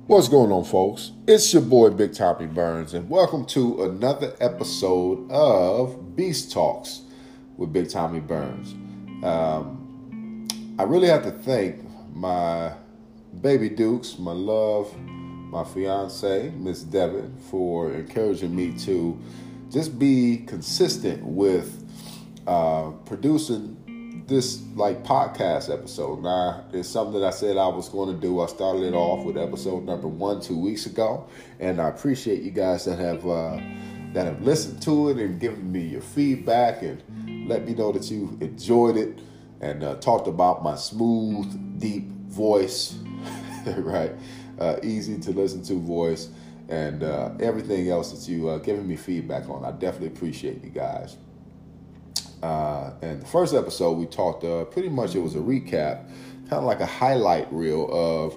What's going on, folks? It's your boy Big Tommy Burns, and welcome to another episode of Beast Talks with Big Tommy Burns. I really have to thank my baby Dukes, my love, my fiance, Miss Devin, for encouraging me to just be consistent with producing this podcast episode. Now, it's something that I said I was going to do. I started it off with episode number 1 2 weeks ago, and I appreciate you guys that have listened to it and given me your feedback and let me know that you enjoyed it and talked about my smooth, deep voice, right? Easy to listen to voice and everything else that you given me feedback on. I definitely appreciate you guys. And the first episode we talked, pretty much it was a recap, kind of like a highlight reel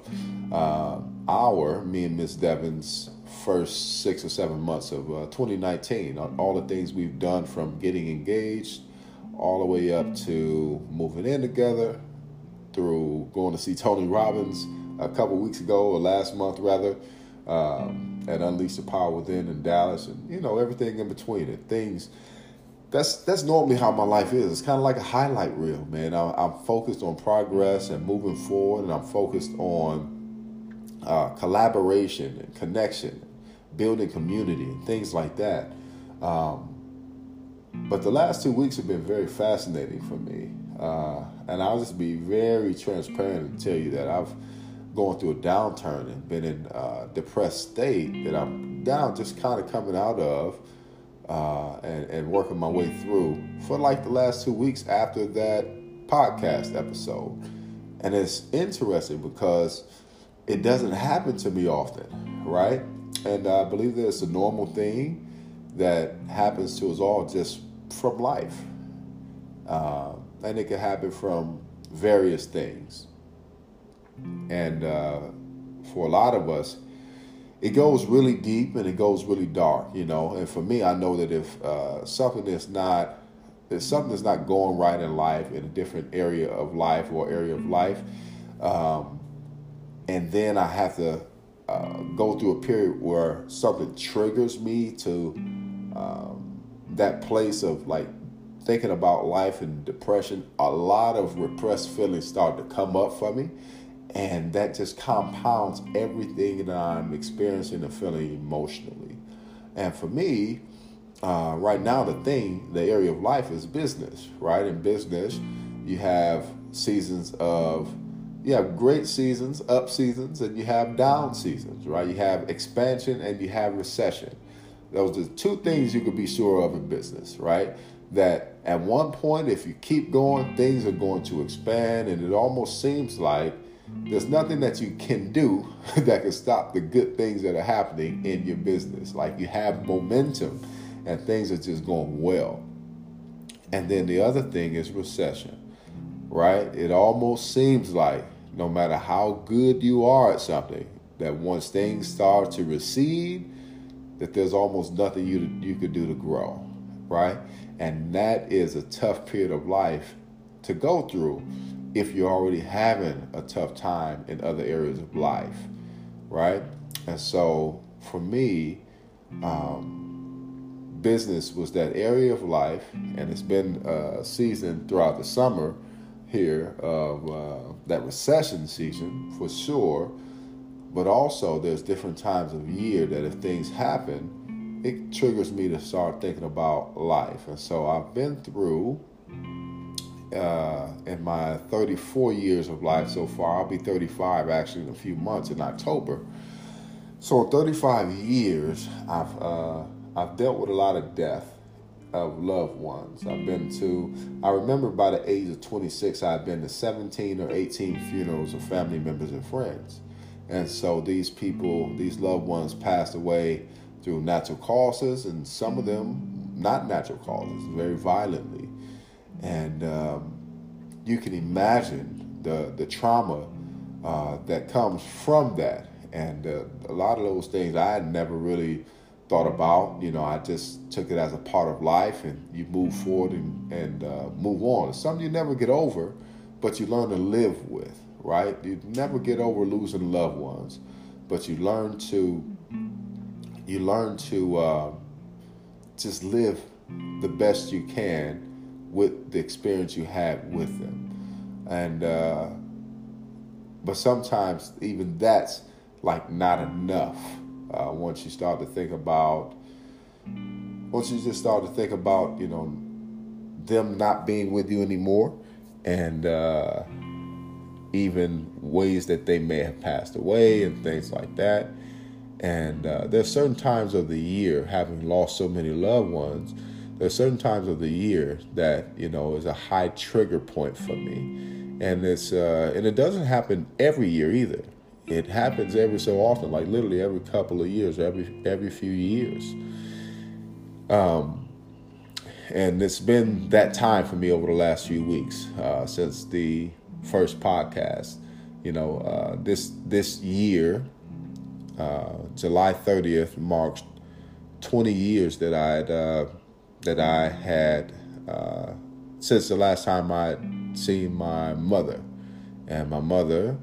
of me and Miss Devin's first 6 or 7 months of 2019, all the things we've done from getting engaged all the way up to moving in together, through going to see Tony Robbins a couple weeks ago, or last month rather, at Unleash the Power Within in Dallas, and everything in between it. That's normally how my life is. It's kind of like a highlight reel, man. I'm focused on progress and moving forward, and I'm focused on collaboration and connection, building community, and things like that. But the last 2 weeks have been very fascinating for me, and I'll just be very transparent and tell you that I've gone through a downturn and been in a depressed state that I'm now just kind of coming out of. And working my way through for like the last 2 weeks after that podcast episode. And it's interesting because it doesn't happen to me often, right? And I believe that it's a normal thing that happens to us all just from life. And it can happen from various things. And for a lot of us, it goes really deep and it goes really dark, And for me, I know that if something that's not going right in life, in a different area of life, and then I have to go through a period where something triggers me to that place of like thinking about life and depression, a lot of repressed feelings start to come up for me. And that just compounds everything that I'm experiencing and feeling emotionally. And for me, right now, the area of life is business, right? In business, you have great seasons, up seasons, and you have down seasons, right? You have expansion and you have recession. Those are the two things you can be sure of in business, right? That at one point, if you keep going, things are going to expand, and it almost seems like there's nothing that you can do that can stop the good things that are happening in your business. Like you have momentum and things are just going well. And then the other thing is recession, right? It almost seems like no matter how good you are at something, that once things start to recede, that there's almost nothing you could do to grow, right? And that is a tough period of life to go through if you're already having a tough time in other areas of life, right? And so for me, business was that area of life, and it's been a season throughout the summer here of that recession season for sure, but also there's different times of year that if things happen, it triggers me to start thinking about life. And so I've been through in my 34 years of life so far. I'll be 35 actually in a few months in October. So in 35 years, I've dealt with a lot of death of loved ones. I remember by the age of 26, I'd been to 17 or 18 funerals of family members and friends. And so these loved ones passed away through natural causes, and some of them not natural causes, very violently. And you can imagine the trauma that comes from that. And a lot of those things I had never really thought about. I just took it as a part of life, and you move forward and move on. It's something you never get over, but you learn to live with, right? You never get over losing loved ones. but you learn to just live the best you can with the experience you had with them. And but sometimes even that's like not enough. Once you just start to think about, them not being with you anymore, and even ways that they may have passed away and things like that. And there's certain times of the year, having lost so many loved ones, there's certain times of the year that, is a high trigger point for me. And it doesn't happen every year either. It happens every so often, like literally every couple of years, every few years. And it's been that time for me over the last few weeks, since the first podcast. This year, July 30th marks 20 years that I had since the last time I'd seen my mother. And my mother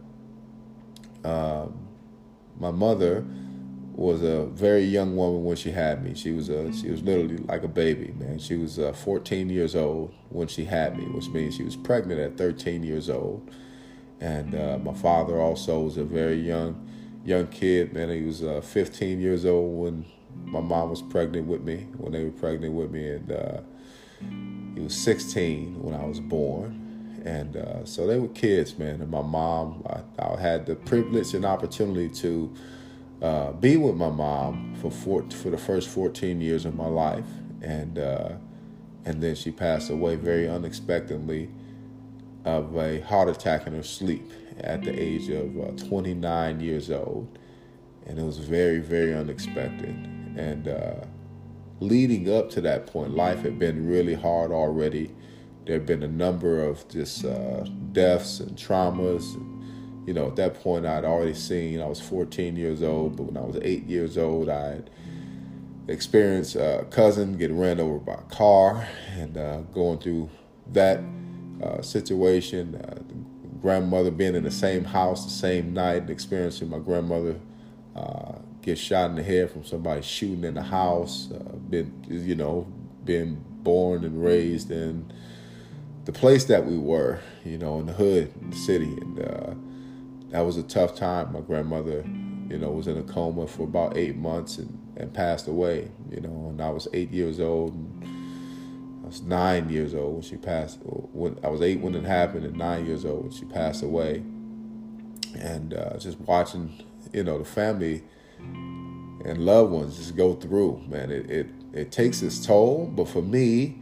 was a very young woman when she had me. She was literally like a baby, man. She was 14 years old when she had me, which means she was pregnant at 13 years old. And my father also was a very young kid, man. He was 15 years old when my mom was pregnant with me, when they were pregnant with me, and he was 16 when I was born. And so they were kids, man. And my mom, I had the privilege and opportunity to be with my mom for the first 14 years of my life, and then she passed away very unexpectedly of a heart attack in her sleep at the age of 29 years old, and it was very, very unexpected. And leading up to that point, life had been really hard already. There had been a number of just deaths and traumas. At that point, I'd already seen, I was 14 years old, but when I was 8 years old, I'd experienced a cousin getting ran over by a car, and going through that situation, grandmother being in the same house the same night, and experiencing my grandmother get shot in the head from somebody shooting in the house, being born and raised in the place that we were, in the hood, in the city. And that was a tough time. My grandmother, was in a coma for about 8 months and passed away, and I was 8 years old. And I was 9 years old when she passed. When I was 8 when it happened, and 9 years old when she passed away. And just watching, the family and loved ones just go through, man, it takes its toll. But for me,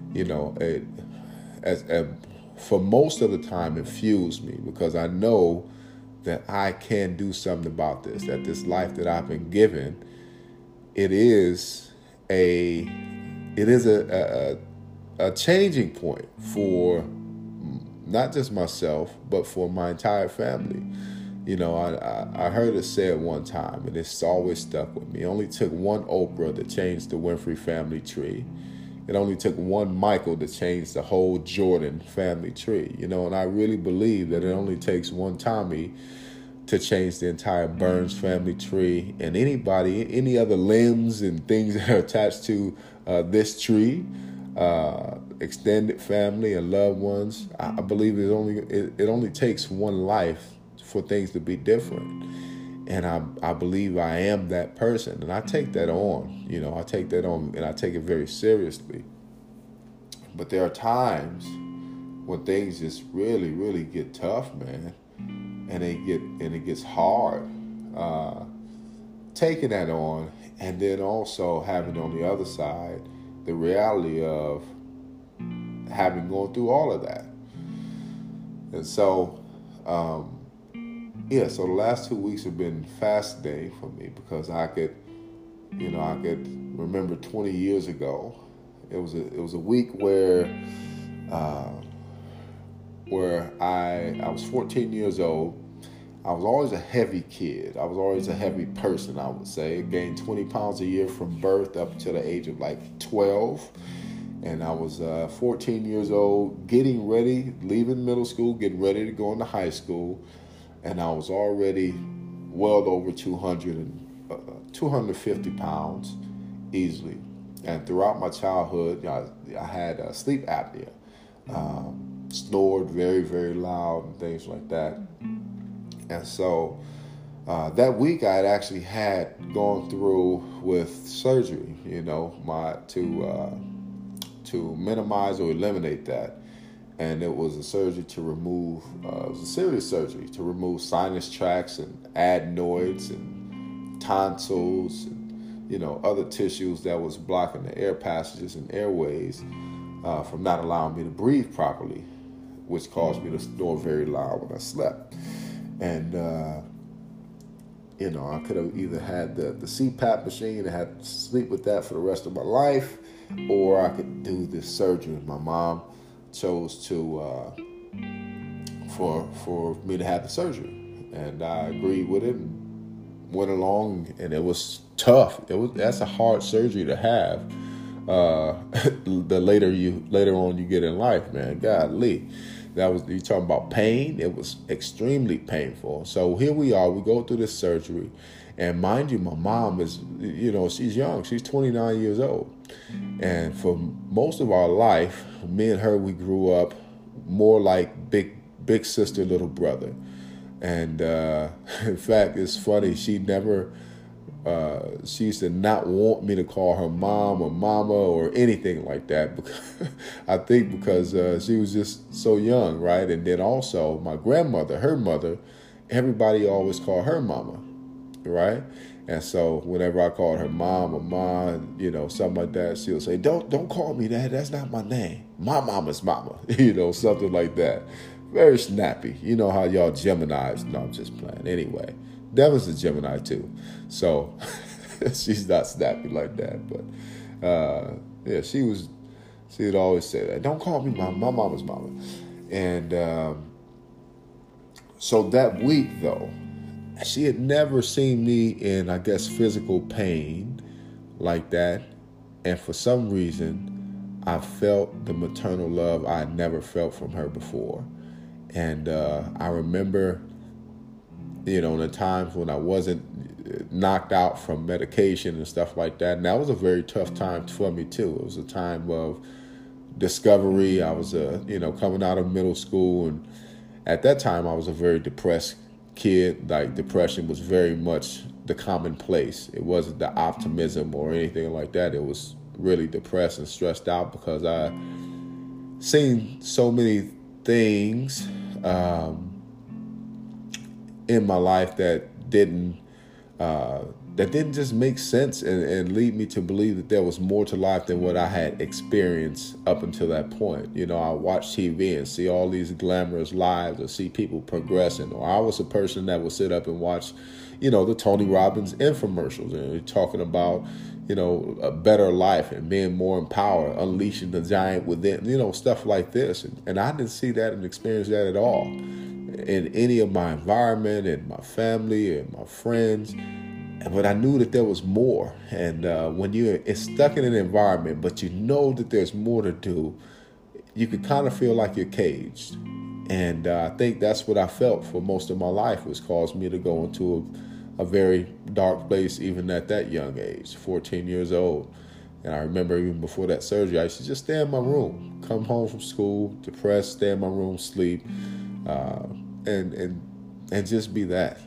for most of the time, it fuels me, because I know that I can do something about this, that this life that I've been given, it is a changing point for not just myself, but for my entire family. I heard it said one time, and it's always stuck with me. It only took one Oprah to change the Winfrey family tree. It only took one Michael to change the whole Jordan family tree, and I really believe that it only takes one Tommy to change the entire Burns family tree, and any other limbs and things that are attached to this tree, extended family and loved ones. I believe it only takes one life for things to be different. And I believe I am that person, and I take that on. I take that on, and I take it very seriously. But there are times when things just really, really get tough, man, and it gets hard. Taking that on, and then also having on the other side the reality of having gone through all of that. And so, so the last 2 weeks have been fascinating for me, because I could remember 20 years ago. It was a week where I was 14 years old. I was always a heavy kid. I was always a heavy person, I would say. I gained 20 pounds a year from birth up to the age of like 12. And I was 14 years old, getting ready, leaving middle school, getting ready to go into high school. And I was already well over 250 pounds easily. And throughout my childhood, I had sleep apnea, snored very, very loud and things like that. And so that week I had actually had gone through with surgery, to minimize or eliminate that. And it was a surgery to remove, it was a serious surgery to remove sinus tracts and adenoids and tonsils and, other tissues that was blocking the air passages and airways from not allowing me to breathe properly, which caused me to snore very loud when I slept. And, I could have either had the CPAP machine and had to sleep with that for the rest of my life, or I could do this surgery. My mom chose to for me to have the surgery, and I agreed with it and went along. And it was tough. That's a hard surgery to have. The later on you get in life, man. Golly, you talking about pain. It was extremely painful. So here we are. We go through this surgery, and mind you, my mom is, she's young. She's 29 years old. And for most of our life, me and her, we grew up more like big sister, little brother. And in fact, it's funny. She used to not want me to call her mom or mama or anything like that. I think because she was just so young, right? And then also my grandmother, her mother, everybody always called her mama, right? And so whenever I called her mom or ma, something like that, she'll say, don't call me that. That's not my name. My mama's mama, something like that. Very snappy. You know how y'all Geminis. No, I'm just playing. Anyway, Devin's a Gemini too. So she's not snappy like that. But she'd always say that. Don't call me my mama's mama. And so that week, though, she had never seen me in, I guess, physical pain like that. And for some reason, I felt the maternal love I had never felt from her before. And I remember, the times when I wasn't knocked out from medication and stuff like that. And that was a very tough time for me, too. It was a time of discovery. I was, coming out of middle school. And at that time, I was a very depressed kid. Like, depression was very much the commonplace. It wasn't the optimism or anything like that. It was really depressed and stressed out because I seen so many things in my life that didn't just make sense and lead me to believe that there was more to life than what I had experienced up until that point. I watch TV and see all these glamorous lives, or see people progressing. Or I was a person that would sit up and watch, the Tony Robbins infomercials, and talking about, a better life and being more empowered, unleashing the giant within, stuff like this. And I didn't see that and experience that at all in any of my environment and my family and my friends. But I knew that there was more. And when you're stuck in an environment, but you know that there's more to do, you could kind of feel like you're caged. And I think that's what I felt for most of my life, was caused me to go into a very dark place, even at that young age, 14 years old. And I remember even before that surgery, I used to just stay in my room, come home from school, depressed, stay in my room, sleep, and just be that,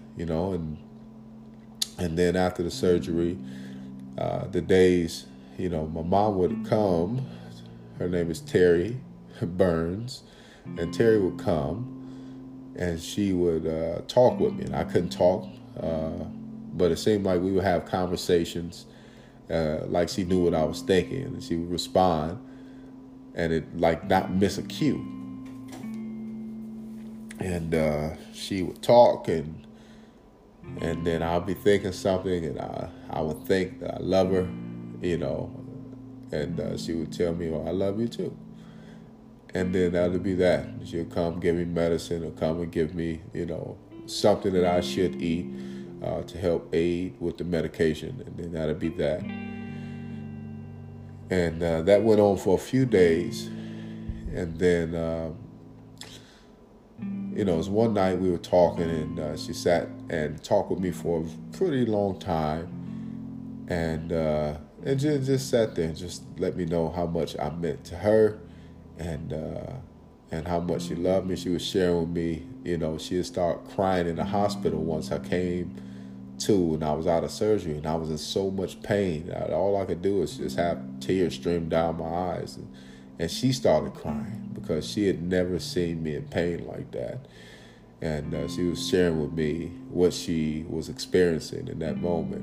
And then after the surgery, the days, my mom would come. Her name is Terry Burns. And Terry would come and she would talk with me. And I couldn't talk, but it seemed like we would have conversations like she knew what I was thinking. And she would respond and it like not miss a cue. And she would talk and then I'll be thinking something, and I would think that I love her, and she would tell me, "Oh, I love you too." And then that would be that. She'll come give me medicine, or come and give me, something that I should eat to help aid with the medication, and then that'll be that. And that went on for a few days, and then, it was one night we were talking, and she sat and talked with me for a pretty long time, and just sat there and just let me know how much I meant to her, and how much she loved me. She was sharing with me, she had started crying in the hospital once I came to, and I was out of surgery, and I was in so much pain. All I could do was just have tears stream down my eyes, and she started crying because she had never seen me in pain like that. And she was sharing with me what she was experiencing in that moment.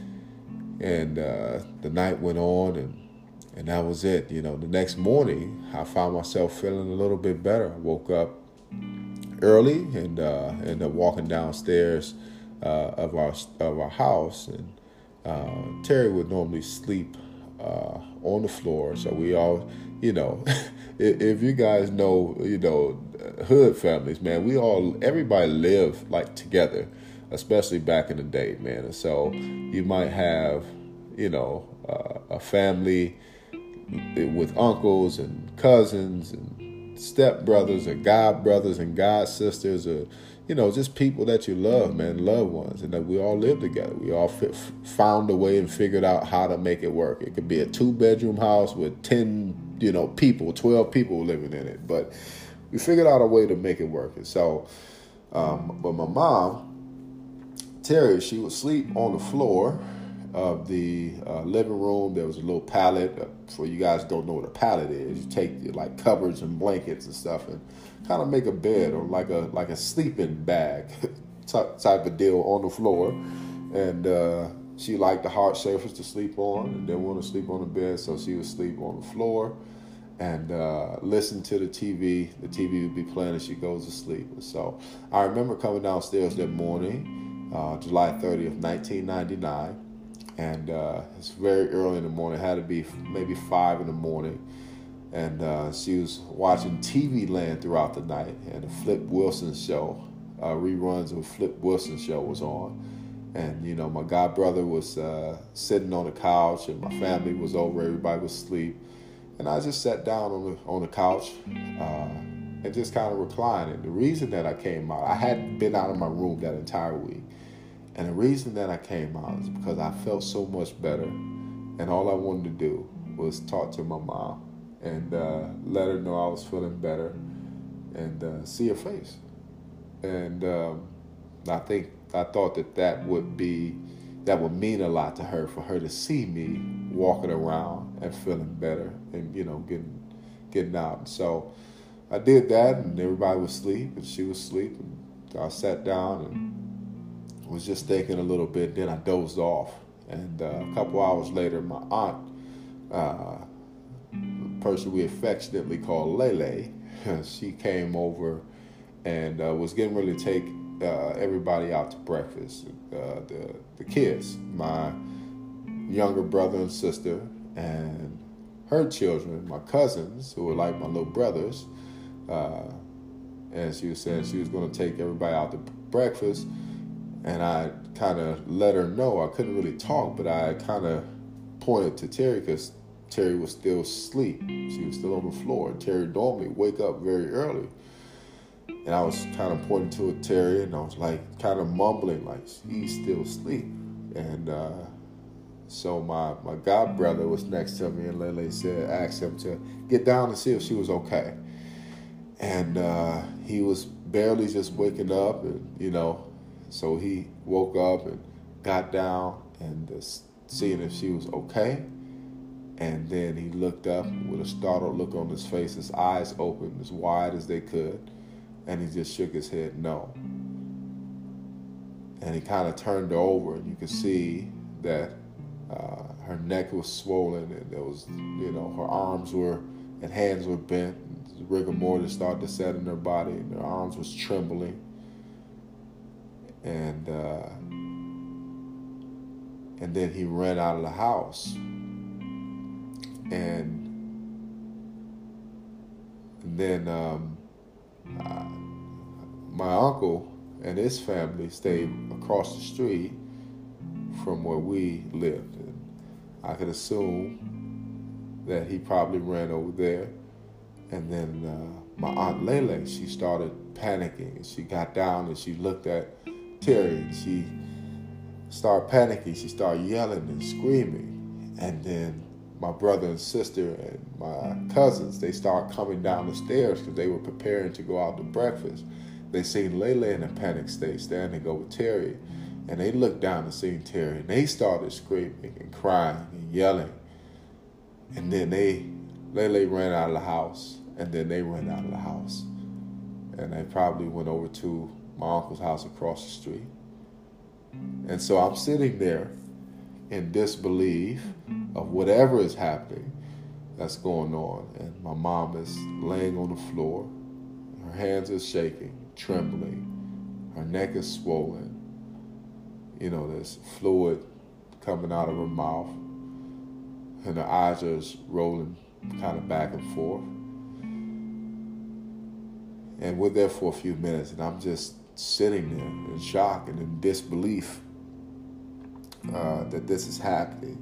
And the night went on, and that was it. The next morning, I found myself feeling a little bit better. I woke up early and ended up walking downstairs of our house, and Terry would normally sleep on the floor. So we all, if you guys know, hood families, man, everybody lived like together, especially back in the day, man. And so you might have, a family with uncles and cousins and stepbrothers and god brothers and god sisters, or just people that you love, man, loved ones, and that we all lived together. We all found a way and figured out how to make it work. It could be a 2-bedroom house with 10, people, 12 people living in it, but we figured out a way to make it work. And so, but my mom, Terry, she would sleep on the floor of the living room. There was a little pallet. For you guys don't know what a pallet is, you take like covers and blankets and stuff and kind of make a bed, or like a sleeping bag type of deal on the floor. And she liked the hard surface to sleep on and didn't want to sleep on the bed, so she would sleep on the floor and listen to the TV. The TV would be playing and she goes to sleep. And so I remember coming downstairs that morning, July 30th, 1999. And it's very early in the morning. It had to be maybe 5 in the morning. And she was watching TV Land throughout the night. And the Flip Wilson show, reruns of Flip Wilson show was on. And, my god brother was sitting on the couch, and my family was over. Everybody was asleep. And I just sat down on the couch and just kind of reclining. The reason that I came out, I hadn't been out of my room that entire week. And the reason that I came out is because I felt so much better. And all I wanted to do was talk to my mom and let her know I was feeling better and see her face. And I thought that would mean a lot to her, for her to see me walking around and feeling better and, getting out. And so I did that, and everybody was asleep and she was asleep. And I sat down and was just thinking a little bit, then I dozed off. And a couple hours later, my aunt, the person we affectionately call Lele, she came over and was getting ready to take everybody out to breakfast. The kids, my younger brother and sister, and her children, my cousins, who were like my little brothers. And she was saying she was going to take everybody out to breakfast. And I kind of let her know. I couldn't really talk, but I kind of pointed to Terry because Terry was still asleep. She was still on the floor. Terry normally wake up very early. And I was kind of pointing to Terry, and I was like kind of mumbling like, he's still asleep. And so my god brother was next to me, and Lele asked him to get down and see if she was okay. And he was barely just waking up, and so he woke up and got down and seeing if she was okay. And then he looked up with a startled look on his face, his eyes opened as wide as they could. And he just shook his head no. And he kind of turned her over, and you could see that her neck was swollen, and there was, her arms and hands were bent. Rigor mortis started to set in her body, and her arms was trembling. And then he ran out of the house. And then my uncle and his family stayed across the street from where we lived. And I could assume that he probably ran over there. And then my Aunt Lele, she started panicking. And she got down and she looked at Terry and she started panicking. She started yelling and screaming. And then my brother and sister and my cousins, they started coming down the stairs because they were preparing to go out to breakfast. They seen Lele in a panic state standing over Terry. And they looked down and seen Terry. And they started screaming and crying and yelling. And then Lele ran out of the house. And then they ran out of the house. And they probably went over to my uncle's house across the street. And so I'm sitting there in disbelief of whatever is happening that's going on. And my mom is laying on the floor. Her hands are shaking, trembling. Her neck is swollen. There's fluid coming out of her mouth. And her eyes are just rolling kind of back and forth. And we're there for a few minutes, and I'm just sitting there in shock and in disbelief that this is happening.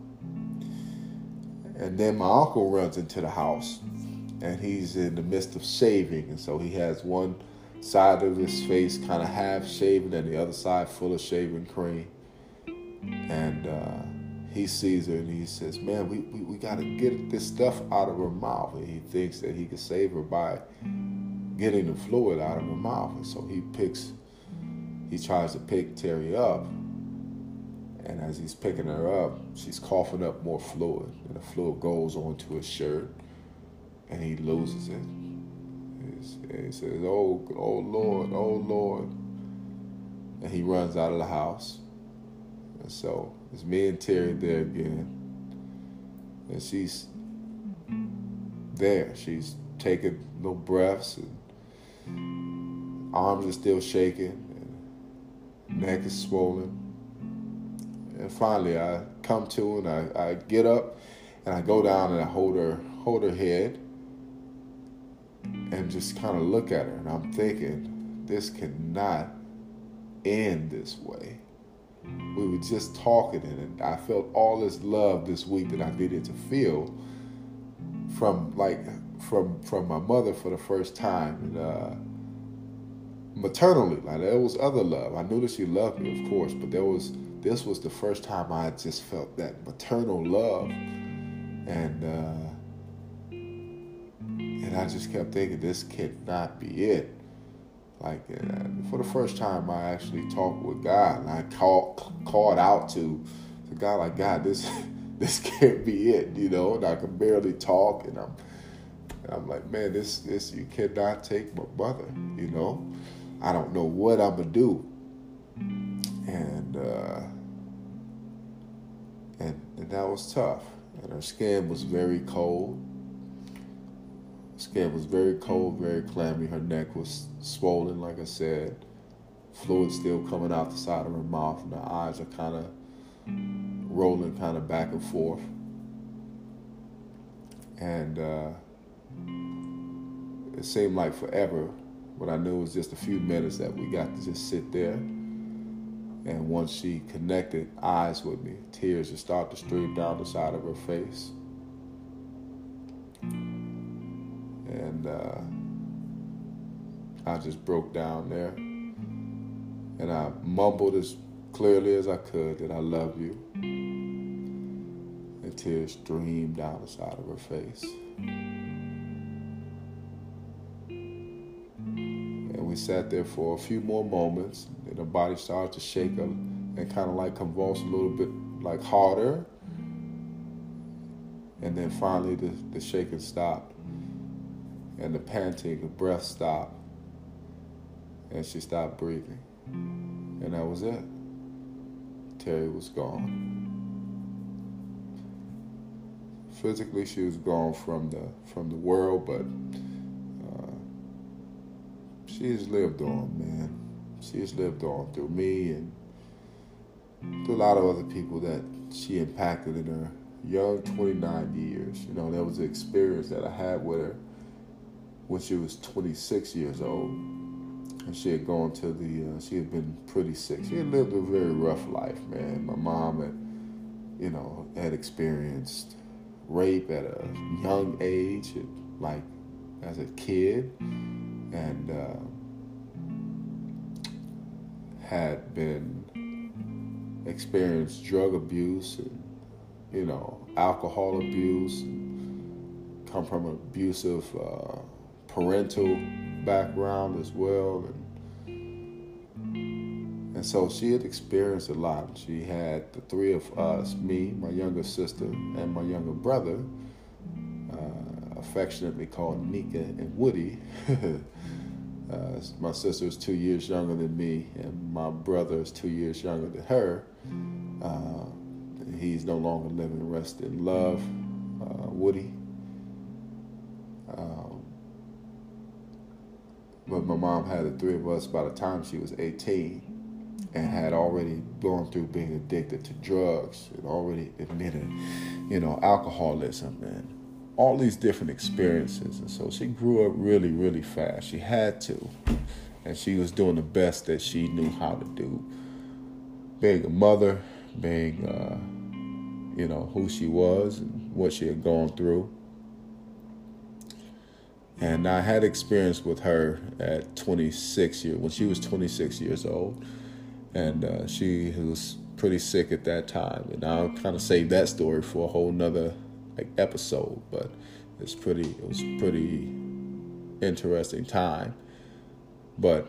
And then my uncle runs into the house, and he's in the midst of shaving, and so he has one side of his face kind of half shaven and the other side full of shaving cream. And he sees her and he says, man, we got to get this stuff out of her mouth. And he thinks that he can save her by getting the fluid out of her mouth. And so he tries to pick Terry up. And as he's picking her up, she's coughing up more fluid. And the fluid goes onto his shirt and he loses it. And he says, oh Lord, oh Lord. And he runs out of the house. And so it's me and Terry there again. And she's there. She's taking little breaths and arms are still shaking and neck is swollen. And finally I come to and I get up and I go down and I hold her head and just kind of look at her. And I'm thinking, this cannot end this way. We were just talking and I felt all this love this week that I needed to feel from my mother for the first time. And maternally, like there was other love. I knew that she loved me, of course, but this was the first time I just felt that maternal love. And I just kept thinking, this cannot be it. Like, for the first time, I actually talked with God, and I called out to God, like, God, this can't be it, and I could barely talk, and I'm like, man, this you cannot take my mother, I don't know what I'm gonna do. And that was tough. And her skin was very cold. Skin was very cold, very clammy. Her neck was swollen, like I said. Fluid still coming out the side of her mouth, and her eyes are kind of rolling kind of back and forth. And it seemed like forever, but I knew it was just a few minutes that we got to just sit there. And once she connected eyes with me, tears just started to stream down the side of her face. And I just broke down there. And I mumbled as clearly as I could that I love you. And tears streamed down the side of her face. And we sat there for a few more moments. And her body started to shake and kind of like convulse a little bit, like harder. And then finally the shaking stopped. And the panting, the breath stopped. And she stopped breathing. And that was it. Terry was gone. Physically, she was gone from the world, but she's lived on, man. She's lived on through me and through a lot of other people that she impacted in her young 29 years. There was an experience that I had with her when she was 26 years old. And she had gone to she had been pretty sick. She had lived a very rough life, man. My mom had experienced rape at a young age, like as a kid. And had been experienced drug abuse and, alcohol abuse, come from an abusive parental background as well. And so she had experienced a lot. She had the three of us, me, my younger sister, and my younger brother, affectionately called Nika and Woody. My sister is 2 years younger than me, and my brother is 2 years younger than her. He's no longer living, rest in love, Woody. But my mom had the three of us by the time she was 18 and had already gone through being addicted to drugs and already admitted, alcoholism and all these different experiences. And so she grew up really, really fast. She had to. And she was doing the best that she knew how to do. Being a mother, being, who she was and what she had gone through. And I had experience with her at when she was 26 years old. And she was pretty sick at that time. And I'll kind of save that story for a whole nother episode, but it was pretty interesting time. But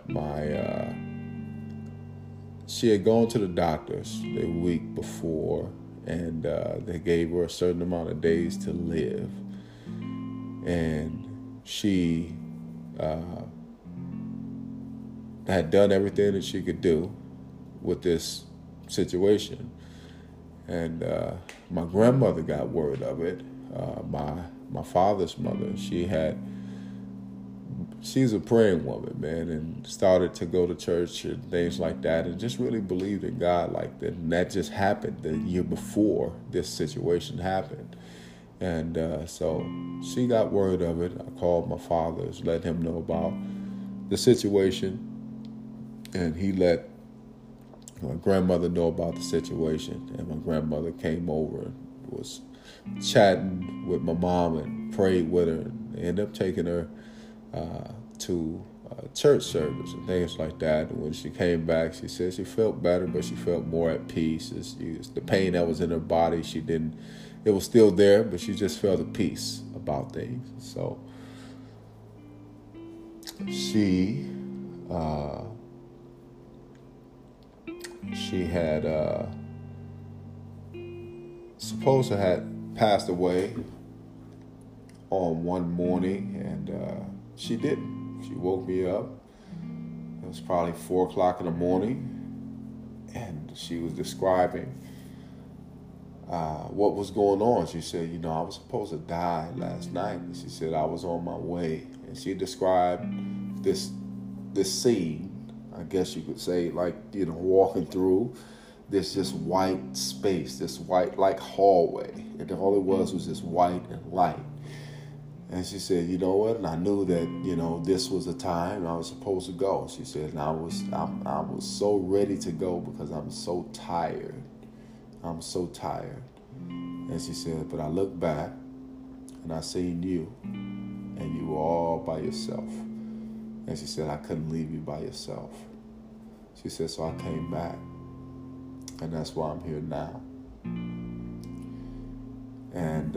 she had gone to the doctors the week before, and they gave her a certain amount of days to live. And she had done everything that she could do with this situation. And my grandmother got word of it. My father's mother, she's a praying woman, man, and started to go to church and things like that, and just really believed in God like that. And that just happened the year before this situation happened. And so she got word of it. I called my father, let him know about the situation, and he let my grandmother know about the situation. And my grandmother came over and was chatting with my mom and prayed with her, and ended up taking her to church service and things like that. And when she came back, she said she felt better, but she felt more at peace. It's the pain that was in her body, it was still there, but she just felt at peace about things. So she had supposed to had passed away on one morning, and she didn't. She woke me up. It was probably 4 o'clock in the morning, and she was describing what was going on. She said, I was supposed to die last night. And she said, I was on my way. And she described this scene, I guess you could say, walking through this just white space, this white hallway. And all it was just white and light. And she said, you know what? And I knew that, this was the time I was supposed to go. She said, and I was so ready to go because I'm so tired. I'm so tired. And she said, but I looked back and I seen you, and you were all by yourself. And she said, I couldn't leave you by yourself. She said, so I came back, and that's why I'm here now. And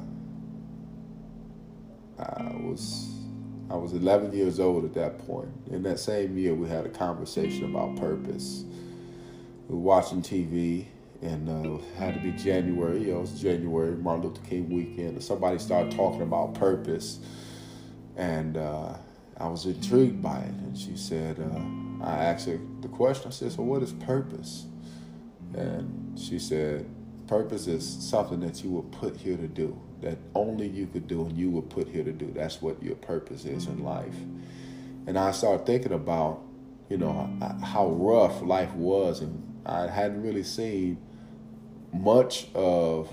I was 11 years old at that point. In that same year, we had a conversation about purpose. We were watching TV, and it had to be January. It was January, Martin Luther King weekend. And somebody started talking about purpose, and I was intrigued by it. And she said, I asked her the question. I said, so what is purpose? And she said, purpose is something that you were put here to do, that only you could do and you were put here to do. That's what your purpose is in life. And I started thinking about, how rough life was, and I hadn't really seen much of,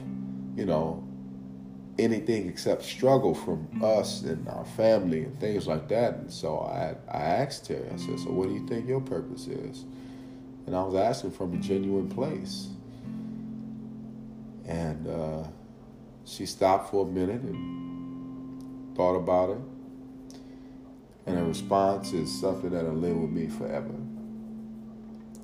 anything except struggle from us and our family and things like that. And so I asked her, I said, so what do you think your purpose is? And I was asking from a genuine place. And she stopped for a minute and thought about it. And her response is something that'll live with me forever.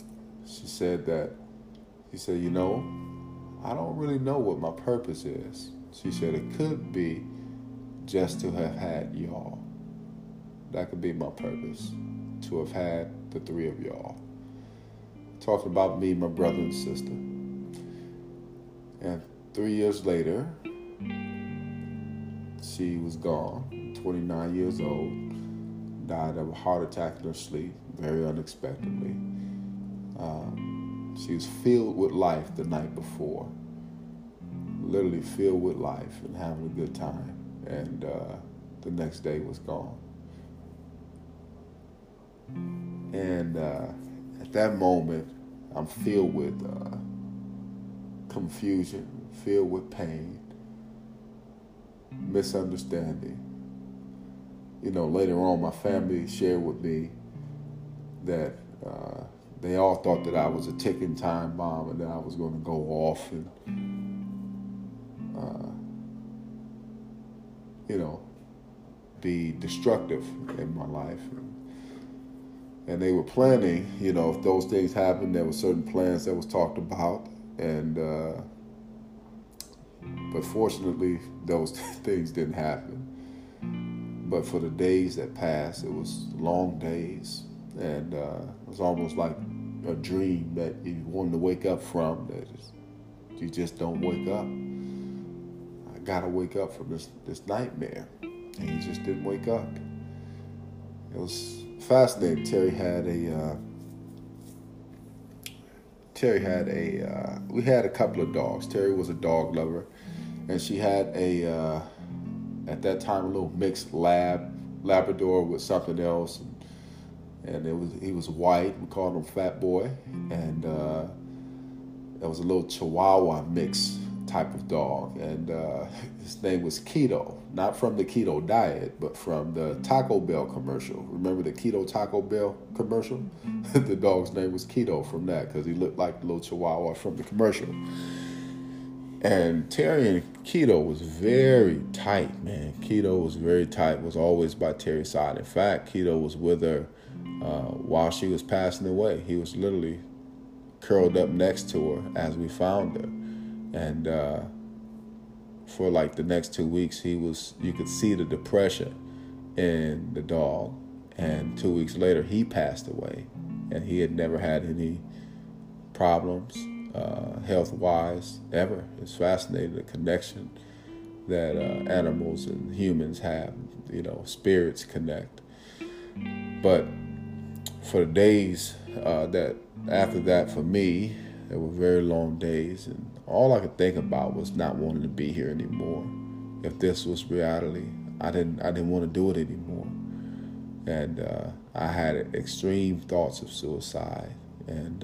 she said, you know, I don't really know what my purpose is. She said it could be just to have had y'all. That could be my purpose, to have had the three of y'all. Talking about me, my brother and sister. And 3 years later, she was gone, 29 years old, died of a heart attack in her sleep, very unexpectedly. She was filled with life the night before, literally filled with life and having a good time. And the next day was gone. And at that moment, I'm filled with confusion, filled with pain, misunderstanding. You know, later on, my family shared with me that they all thought that I was a ticking time bomb and that I was going to go off and, be destructive in my life. And they were planning, if those things happened, there were certain plans that was talked about. And but fortunately, those things didn't happen. But for the days that passed, it was long days. And it was almost like a dream that you wanted to wake up from, that you just don't wake up. I got to wake up from this nightmare. And he just didn't wake up. It was fascinating. We had a couple of dogs. Terry was a dog lover. And she had at that time, a little mixed Labrador with something else. And he was white. We called him Fat Boy. And it was a little Chihuahua mix type of dog. And his name was Keto. Not from the keto diet, but from the Taco Bell commercial. Remember the Keto Taco Bell commercial? The dog's name was Keto from that because he looked like the little Chihuahua from the commercial. And Terry and Keto was very tight, man. Keto was very tight, was always by Terry's side. In fact, Keto was with her while she was passing away. He was literally curled up next to her as we found her. And for like the next 2 weeks, you could see the depression in the dog. And 2 weeks later, he passed away. And he had never had any problems health-wise ever. It's fascinating, the connection that animals and humans have. Spirits connect. But for the days that after that, for me, there were very long days, and all I could think about was not wanting to be here anymore. If this was reality, I didn't want to do it anymore. And I had extreme thoughts of suicide. And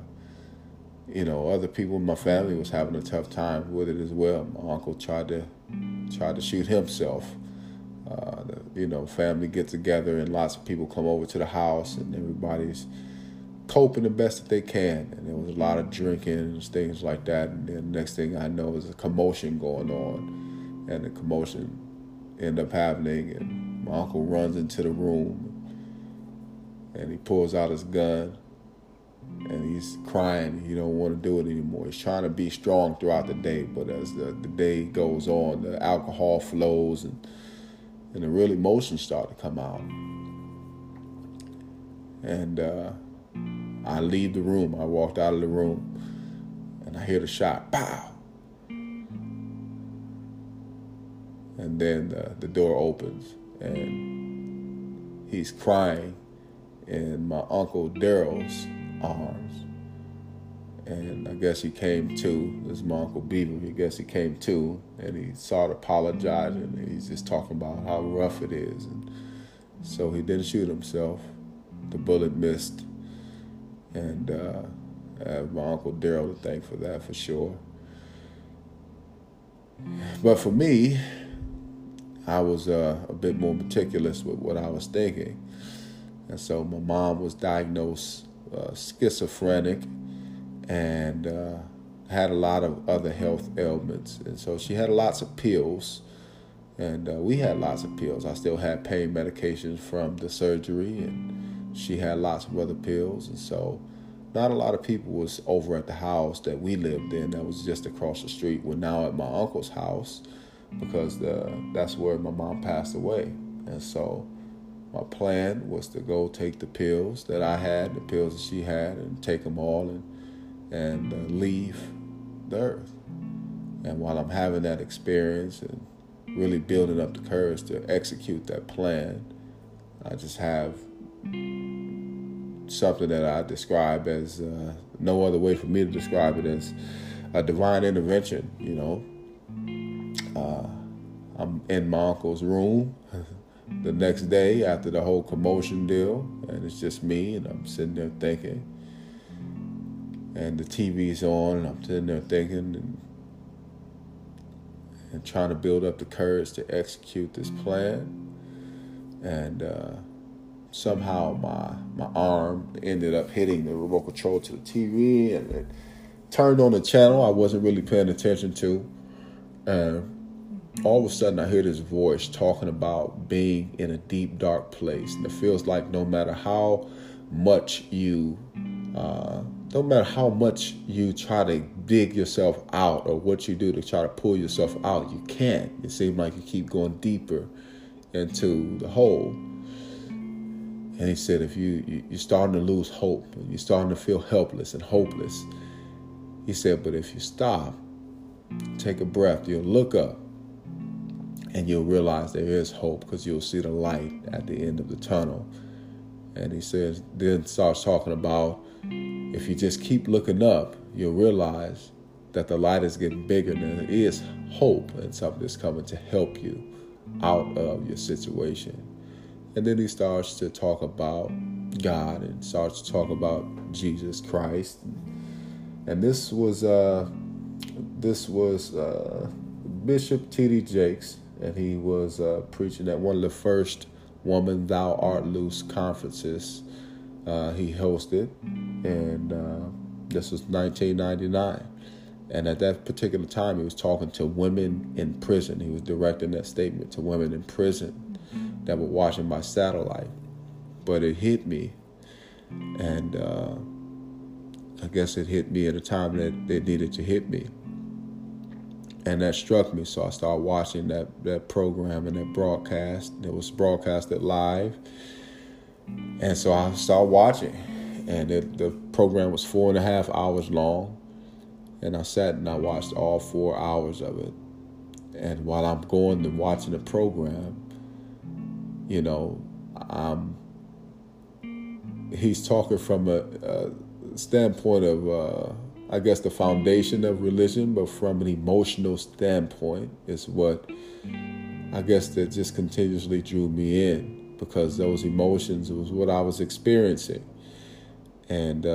other people in my family was having a tough time with it as well. My uncle tried to shoot himself. Family get together and lots of people come over to the house and everybody's coping the best that they can. And there was a lot of drinking and things like that. And then the next thing I know is a commotion going on. And the commotion ended up happening. And my uncle runs into the room and he pulls out his gun. And he's crying. He don't want to do it anymore. He's trying to be strong throughout the day. But as the day goes on, the alcohol flows and the real emotions start to come out. And I leave the room. I walked out of the room and I hear the shot. Pow! And then the door opens and he's crying in my Uncle Daryl's arms. And I guess he came to. This is my Uncle Beaver. I guess he came to and he started apologizing. And he's just talking about how rough it is. And so he didn't shoot himself. The bullet missed. And I have my Uncle Daryl to thank for that, for sure. But for me, I was a bit more meticulous with what I was thinking. And so my mom was diagnosed schizophrenic and had a lot of other health ailments. And so she had lots of pills, and we had lots of pills. I still had pain medications from the surgery, and she had lots of other pills. And so not a lot of people was over at the house that we lived in that was just across the street. We're now at my uncle's house because that's where my mom passed away. And so my plan was to go take the pills that I had, the pills that she had, and take them all and leave the earth. And while I'm having that experience and really building up the courage to execute that plan, I just have something that I describe as no other way for me to describe it as a divine intervention. I'm in my uncle's room the next day after the whole commotion deal, and it's just me, and I'm sitting there thinking, and the TV's on, and I'm sitting there thinking and trying to build up the courage to execute this plan. And somehow my arm ended up hitting the remote control to the TV, and it turned on a channel I wasn't really paying attention to. And all of a sudden I hear this voice talking about being in a deep, dark place. And it feels like no matter how much you try to dig yourself out, or what you do to try to pull yourself out, you can't. It seems like you keep going deeper into the hole. And he said, if you're starting to lose hope, and you're starting to feel helpless and hopeless, he said, but if you stop, take a breath, you'll look up, and you'll realize there is hope, because you'll see the light at the end of the tunnel. And he says, then starts talking about, if you just keep looking up, you'll realize that the light is getting bigger, and there is hope, and something is coming to help you out of your situation. And then he starts to talk about God, and starts to talk about Jesus Christ. And this was Bishop T.D. Jakes, and he was preaching at one of the first Woman Thou Art Loose conferences he hosted, and this was 1999. And at that particular time, he was talking to women in prison. He was directing that statement to women in prison that were watching by satellite. But it hit me, and I guess it hit me at a time that it needed to hit me. And that struck me, so I started watching that program and that broadcast. It was broadcasted live. And so I started watching, and the program was 4.5 hours long. And I sat and I watched all 4 hours of it. And while I'm going and watching the program, he's talking from a standpoint of, I guess, the foundation of religion, but from an emotional standpoint is what I guess that just continuously drew me in, because those emotions was what I was experiencing. And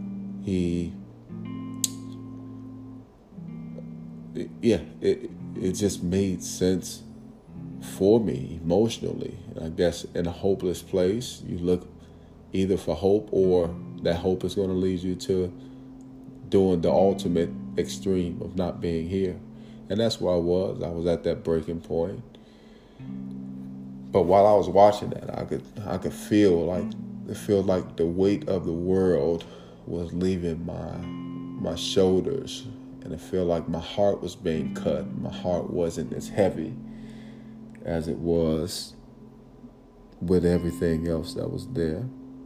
it just made sense for me emotionally. And I guess in a hopeless place, you look either for hope, or that hope is going to lead you to doing the ultimate extreme of not being here. And that's where I was. I was at that breaking point. But while I was watching that, I could feel like the weight of the world was leaving my shoulders, and it felt like my heart was being cut. My heart wasn't as heavy as it was with everything else that was there.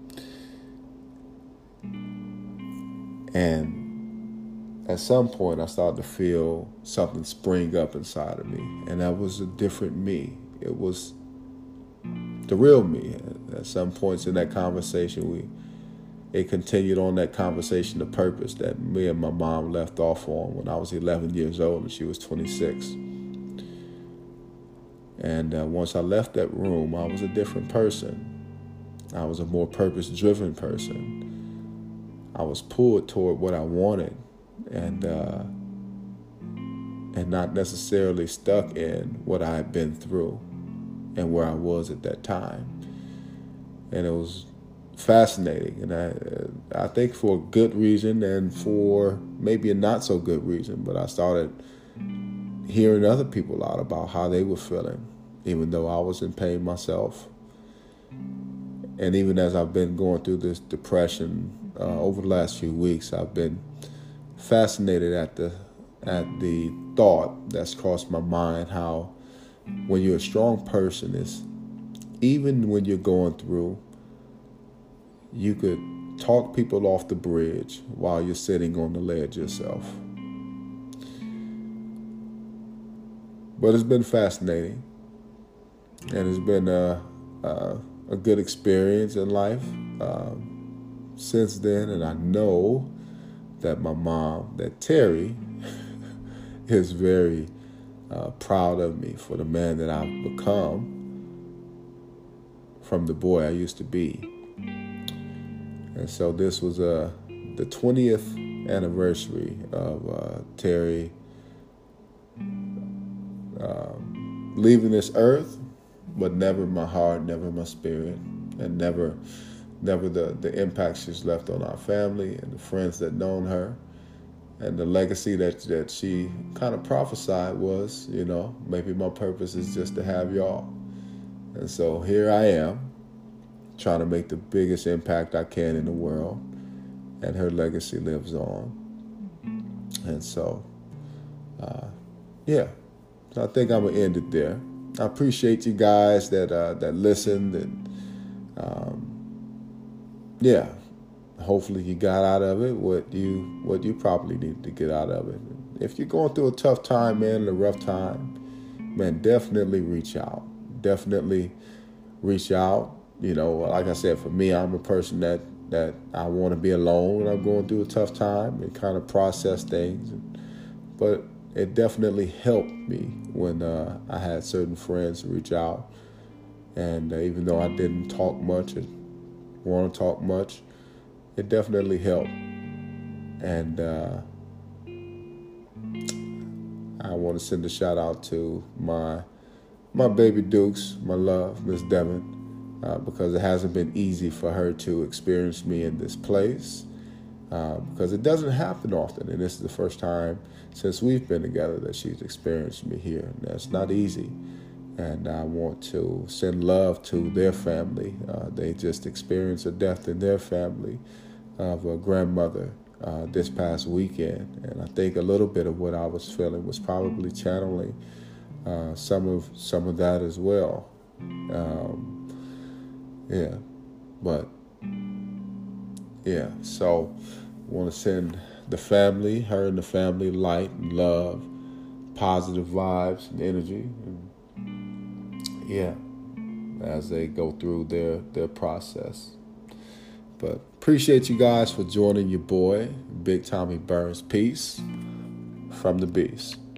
And at some point, I started to feel something spring up inside of me, and that was a different me. It was the real me. At some points in that conversation, it continued on that conversation, the purpose that me and my mom left off on when I was 11 years old and she was 26. And once I left that room, I was a different person. I was a more purpose-driven person. I was pulled toward what I wanted, and not necessarily stuck in what I had been through and where I was at that time. And it was fascinating, and I think for a good reason and for maybe a not so good reason, but I started hearing other people out about how they were feeling, even though I was in pain myself. And even as I've been going through this depression over the last few weeks, I've been fascinated at the thought that's crossed my mind, how when you're a strong person, is even when you're going through, you could talk people off the bridge while you're sitting on the ledge yourself. But it's been fascinating, and it's been a good experience in life since then. And I know that my mom, that Terry, is very proud of me for the man that I've become from the boy I used to be. And so this was the 20th anniversary of Terry leaving this earth, but never my heart, never my spirit, and never the impact she's left on our family and the friends that known her. And the legacy that she kind of prophesied was, maybe my purpose is just to have y'all. And so here I am, trying to make the biggest impact I can in the world, and her legacy lives on. And so, so I think I'm gonna end it there. I appreciate you guys that listened, and hopefully you got out of it what you probably needed to get out of it. If you're going through a tough time, man, a rough time, man, definitely reach out. Definitely reach out. Like I said, for me, I'm a person that I want to be alone when I'm going through a tough time and kind of process things. But it definitely helped me when I had certain friends reach out. And even though I didn't talk much or want to talk much, it definitely helped. And I want to send a shout out to my baby Dukes, my love, Miss Devin, because it hasn't been easy for her to experience me in this place, because it doesn't happen often. And this is the first time since we've been together that she's experienced me here. And that's not easy. And I want to send love to their family. They just experienced a death in their family of a grandmother this past weekend. And I think a little bit of what I was feeling was probably channeling some of that as well. So I want to send her and the family light and love, positive vibes and energy, and as they go through their process. But appreciate you guys for joining your boy, Big Tommy Burns. Peace from the Beast.